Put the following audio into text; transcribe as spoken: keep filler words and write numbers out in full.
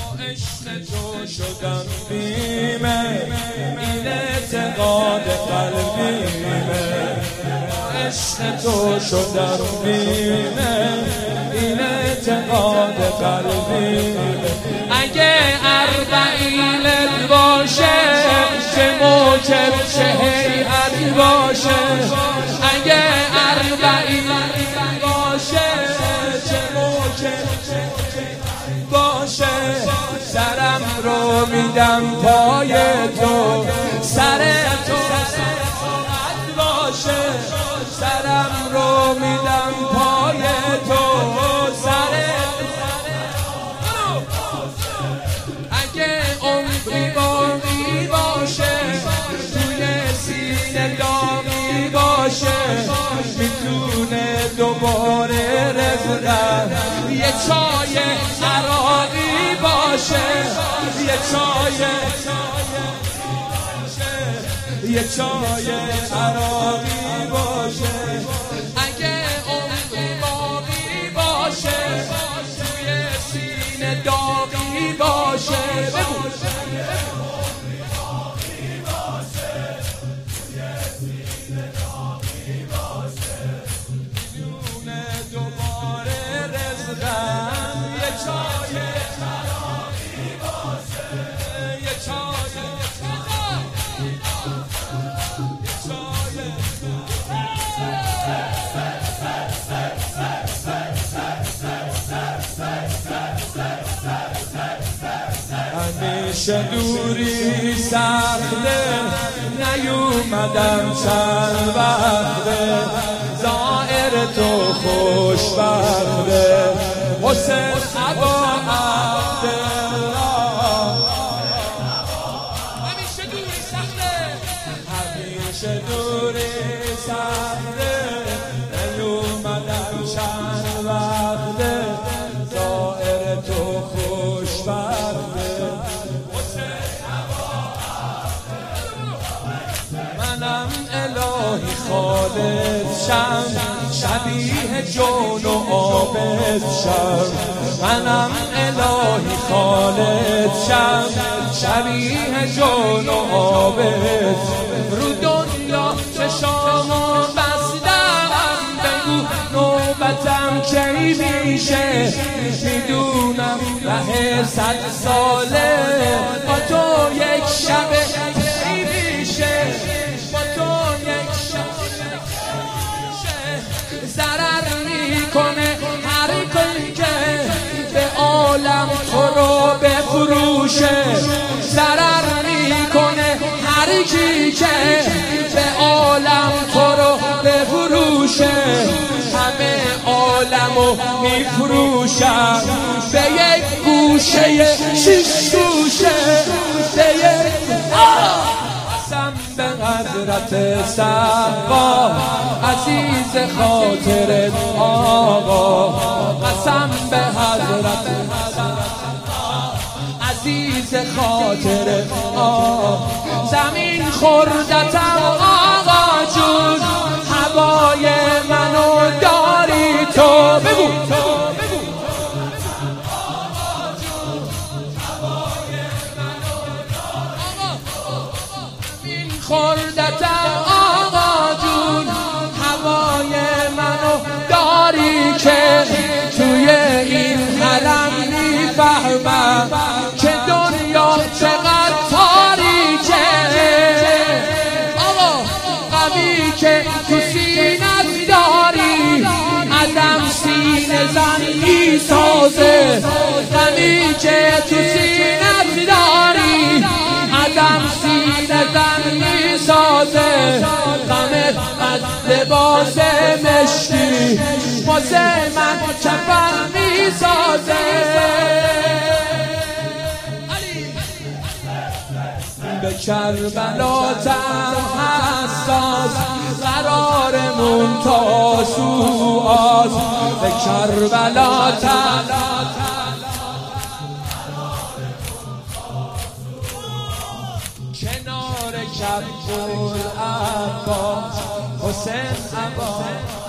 عشق تو شدم بیمه، این اعتقاد قلبیمه. عشق تو شدم بیمه، این اعتقاد قلبیمه. اگه اربعینت باشه چه موکب چه هیئت باشه، اگه اربعینت باشه چه موکب باشه، سرم رو میدم پای تو، سر تو ساعت باشه، سرم رو میدم پای تو، سر اگه عمری باقی باشه توی سینه داغی باشه، میتونه دوباره رفقم یه چای عراقی باشه، یه چای یه چای عراقی باشه. اگه عمری باقی باشه توی سینه داغی باشه، همیشه دوری سخته، نیومدم چند وقته، ظاهر تو خوشبخته، حسین ابا عبدالله. همیشه دوری سخته، همیشه دوری سخته، نیومدم چند وقته، ظاهر تو خوشبخته. منم الهی خالص شم، شبیه جون و عابد شم، منم الهی خالص شم، شبیه جون و عابد. رو دنیا چشامو بستم، بگو نوبتم کی میشه، میدونم ره صد ساله با تو یک شب کی میشه، با تو یک شب ضرر میکنه هر کاری که به عالم تو رو بفروشه، ضرر میکنه هر کی که به عالم تو رو بفروشه. همه عالمو میفروشم به یک گوشه شیش گوشه، به یک قسم به حضرت سقا عزیز خاطرت آقا، قسم به حضرت عزیز خاطرت آقا. زمین خوردتم آقا جون، هوای منو داری تو، بگو خوردتم آقا جون، هوای منو داری که توی این حرم میفهمم که دنیا چقدر تاریکه. آقا غمی که تو سینت داری عدم سینه زن میسازه، غمی که تو سینت داری عدم سینه زن میسازه. غمت از لباس مشکی واسه من کفن میسازه. به کربلاتم حساس قرارمون تا سوآز، به کربلاتم کنار کبر عباس حسین عباس.